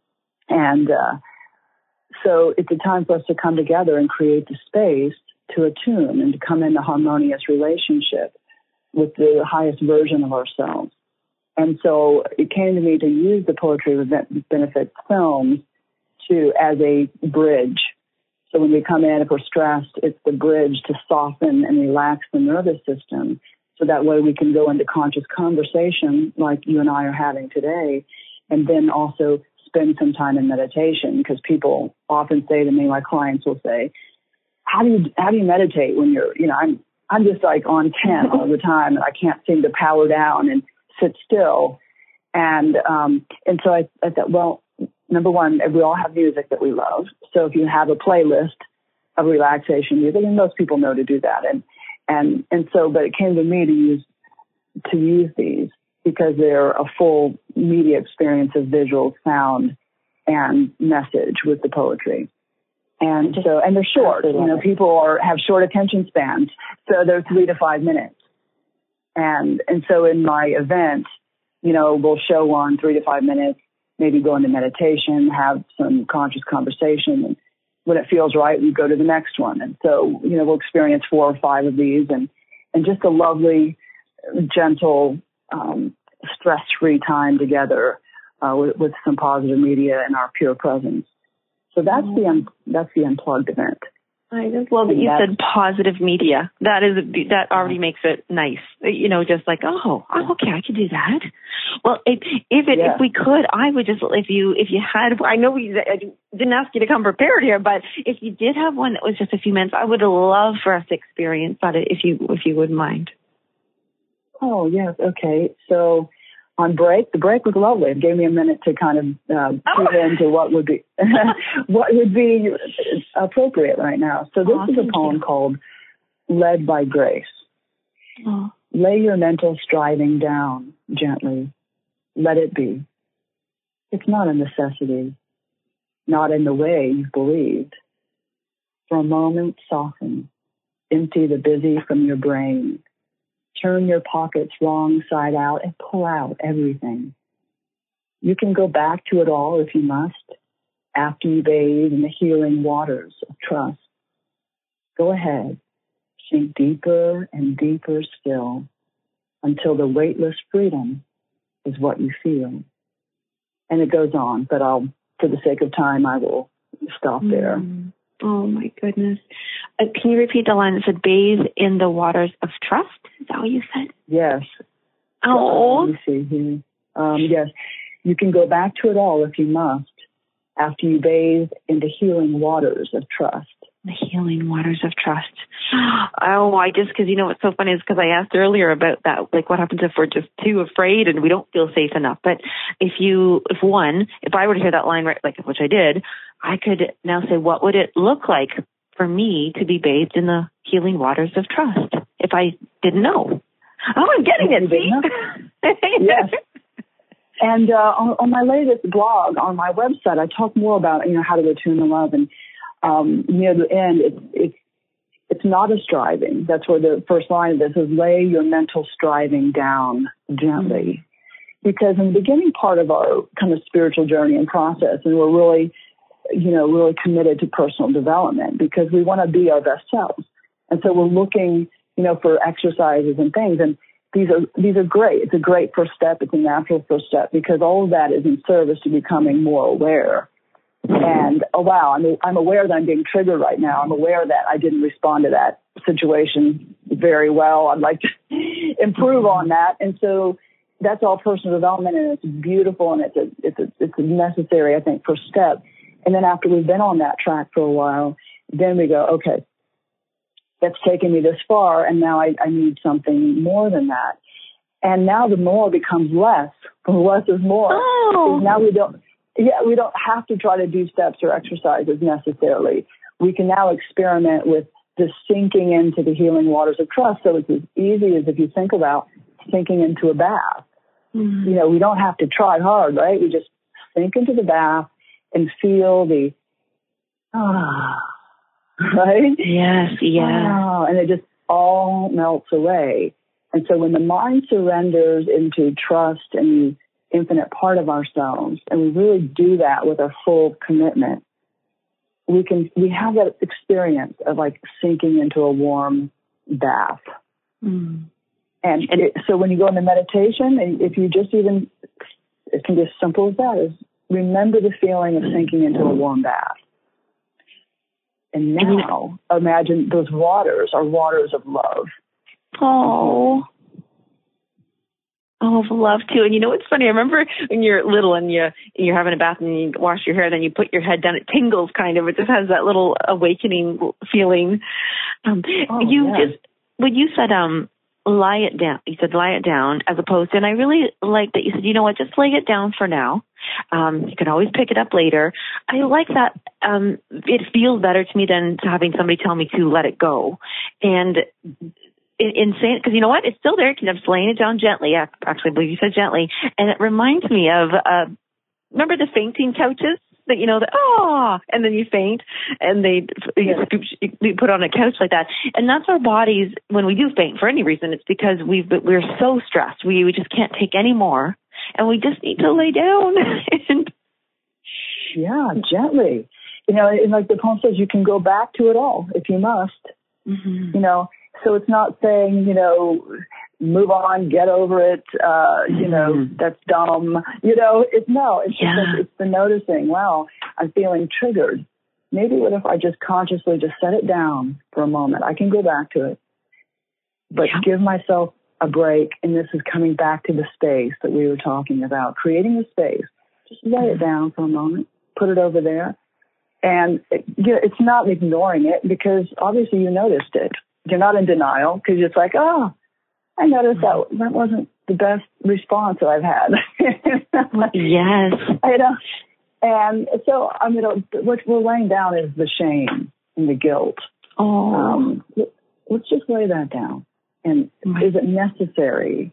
And uh, so it's a time for us to come together and create the space to attune and to come into harmonious relationship with the highest version of ourselves. And so it came to me to use the Poetry with Benefits films to as a bridge. So when we come in, if we're stressed, it's the bridge to soften and relax the nervous system. So that way we can go into conscious conversation like you and I are having today, and then also spend some time in meditation, because people often say to me, my clients will say, how do you, how do you meditate when you're, you know, I'm, I'm just like on ten all the time and I can't seem to power down and sit still. And, um, and so I, I thought, well, number one, we all have music that we love. So if you have a playlist of relaxation music, and most people know to do that. And, and, and so, but it came to me to use, to use these because they're a full media experience of visual, sound, and message with the poetry. And so, and they're short, you know, people are, have short attention spans. So they're three to five minutes. And, and so in my event, you know, we'll show one three to five minutes, maybe go into meditation, have some conscious conversation. And when it feels right, we go to the next one. And so, you know, we'll experience four or five of these and, and just a lovely, gentle, um, stress-free time together, uh, with, with some positive media and our pure presence. So that's mm-hmm. the, un- that's the Unplugged event. I just love that you said positive media. That is, that already makes it nice. You know, just like, oh, oh okay, I can do that. Well, if if, it, yeah. if we could, I would just, if you if you had, I know we I didn't ask you to come prepared here, but if you did have one that was just a few minutes, I would love for us to experience that if you if you wouldn't mind. Oh yes, okay. So on break, the break was lovely. It gave me a minute to kind of uh, oh. tune into what would be what would be appropriate right now. So this oh, is a poem you. called "Led by Grace." Oh. Lay your mental striving down gently. Let it be. It's not a necessity, not in the way you've believed. For a moment, soften. Empty the busy from your brain. Turn your pockets wrong side out and pull out everything. You can go back to it all if you must, after you bathe in the healing waters of trust. Go ahead, sink deeper and deeper still, until the weightless freedom is what you feel. And it goes on, but I'll, for the sake of time, I will stop there. Mm. Oh my goodness. Uh, can you repeat the line that said, bathe in the waters of trust? Is that what you said? Yes. Oh. Let me see here. Um, yes. You can go back to it all if you must, after you bathe in the healing waters of trust. The healing waters of trust. Oh, I just, because you know what's so funny is because I asked earlier about that, like what happens if we're just too afraid and we don't feel safe enough. But if you, if one, if I were to hear that line, right, like which I did, I could now say, what would it look like for me to be bathed in the healing waters of trust if I didn't know? Oh, I'm getting it. See? Yes. And uh, on, on my latest blog, on my website, I talk more about, you know, how to attune to love. And um, near the end, it's, it's, it's not a striving. That's where the first line of this is, lay your mental striving down gently. Mm-hmm. Because in the beginning part of our kind of spiritual journey and process, and we're really, you know, really committed to personal development because we want to be our best selves. And so we're looking, you know, for exercises and things. And these are, these are great. It's a great first step. It's a natural first step because all of that is in service to becoming more aware. And, oh, wow, I'm, I'm aware that I'm being triggered right now. I'm aware that I didn't respond to that situation very well. I'd like to improve on that. And so that's all personal development, and it's beautiful, and it's a, it's a, it's a necessary, I think, first step. And then after we've been on that track for a while, then we go, okay, that's taken me this far, and now I, I need something more than that. And now the more becomes less. Less is more. Oh. Now we don't, yeah, we don't have to try to do steps or exercises necessarily. We can now experiment with just sinking into the healing waters of trust. So it's as easy as if you think about sinking into a bath. Mm-hmm. You know, we don't have to try hard, right? We just sink into the bath and feel the, ah, right? Yes, yes. Ah, and it just all melts away. And so when the mind surrenders into trust and the infinite part of ourselves, and we really do that with our full commitment, we can, we have that experience of like sinking into a warm bath. Mm. And, and it, so when you go into meditation, and if you just even, it can be as simple as that, is remember the feeling of sinking into a warm bath. And now imagine those waters are waters of love. Oh, oh, of love too. And you know what's funny? I remember when you're little and you you're having a bath and you wash your hair, then you put your head down. It tingles, kind of. It just has that little awakening feeling. Um, oh, you yeah. just when you said um lie it down. You said lie it down as opposed to, and I really like that you said, you know what, just lay it down for now. Um, you can always pick it up later. I like that. Um, it feels better to me than to having somebody tell me to let it go. And in, in saying, because you know what, it's still there. I'm just laying it down gently. Actually, I believe you said gently. And it reminds me of, uh, remember the fainting couches? That, you know, that, oh, and then you faint, and they you, you put on a couch like that. And that's our bodies, when we do faint for any reason, it's because we've, we're so stressed. We, we just can't take any more, and we just need to lay down. and, yeah, gently. You know, and like the poem says, you can go back to it all if you must. Mm-hmm. You know, so it's not saying, you know, move on, get over it, uh, you know, mm-hmm. that's dumb. You know, it's no, it's yeah. just like, it's the noticing, wow, I'm feeling triggered. Maybe what if I just consciously just set it down for a moment? I can go back to it, but yeah. give myself a break. And this is coming back to the space that we were talking about, creating a space. Just lay mm-hmm. it down for a moment, put it over there. And it, you know, it's not ignoring it because obviously you noticed it. You're not in denial because it's like, oh, I noticed that that wasn't the best response that I've had. Yes. I know. And so, I mean, what we're laying down is the shame and the guilt. Oh. Um, let's just lay that down. And right. is it necessary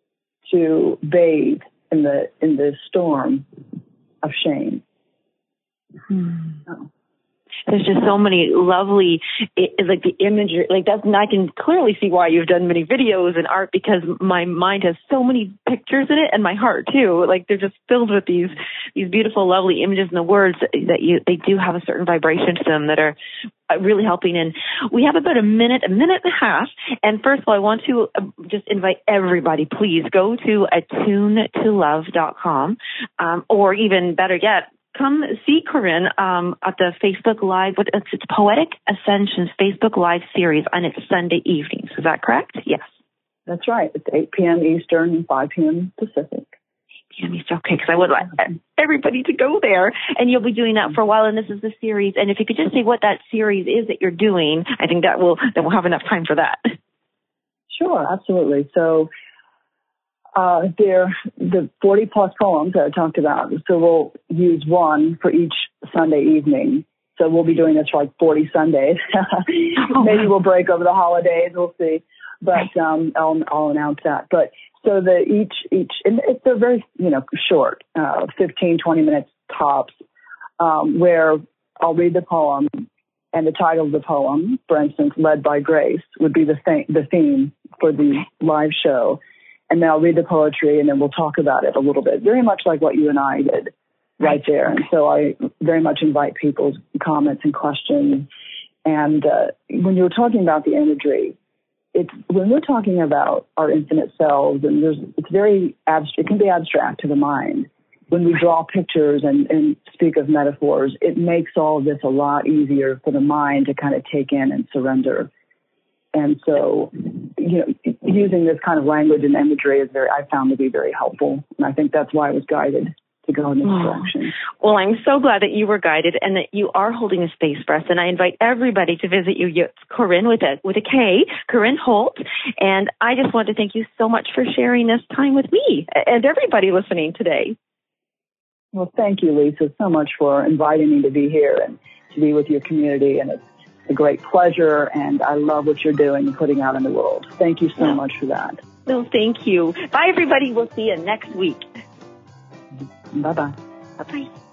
to bathe in the in the storm of shame? Hmm. No. There's just so many lovely, it, like the imagery, like that's, and I can clearly see why you've done many videos and art because my mind has so many pictures in it and my heart too. Like they're just filled with these, these beautiful, lovely images and the words that, that you, they do have a certain vibration to them that are really helping. And we have about a minute, a minute and a half. And first of all, I want to just invite everybody, please go to attune to love dot com, um, or even better yet, come see Corinne um, at the Facebook Live. What, it's, it's Poetic Ascensions Facebook Live series, and it's Sunday evenings. Is that correct? Yes. That's right. It's eight p.m. Eastern and five p.m. Pacific. Okay, because I would like everybody to go there, and you'll be doing that for a while. And this is the series. And if you could just say what that series is that you're doing, I think that will that we'll have enough time for that. Sure, absolutely. So uh, they're the forty plus poems that I talked about. So we'll use one for each Sunday evening. So we'll be doing this for like forty Sundays. Maybe we'll break over the holidays. We'll see. But um, I'll, I'll announce that. But so the each each and it, they're very you know short, uh, fifteen, twenty minutes tops. Um, where I'll read the poem, and the title of the poem, for instance, "Led by Grace," would be the th- the theme for the live show. And then I'll read the poetry, and then we'll talk about it a little bit, very much like what you and I did right there. And so I very much invite people's comments and questions. And uh, when you were talking about the imagery, it's when we're talking about our infinite selves, and there's it's very abstract. It can be abstract to the mind. When we draw pictures and, and speak of metaphors, it makes all of this a lot easier for the mind to kind of take in and surrender. And so, you know, using this kind of language and imagery is very, I found to be very helpful. And I think that's why I was guided to go in this oh. direction. Well, I'm so glad that you were guided and that you are holding a space for us. And I invite everybody to visit you. It's Corinne with a, with a K, Corinne Holt. And I just want to thank you so much for sharing this time with me and everybody listening today. Well, thank you, Lisa, so much for inviting me to be here and to be with your community. And it's a great pleasure, and I love what you're doing and putting out in the world. Thank you so yeah. much for that. No, thank you. Bye, everybody. We'll see you next week. Bye-bye. Bye-bye.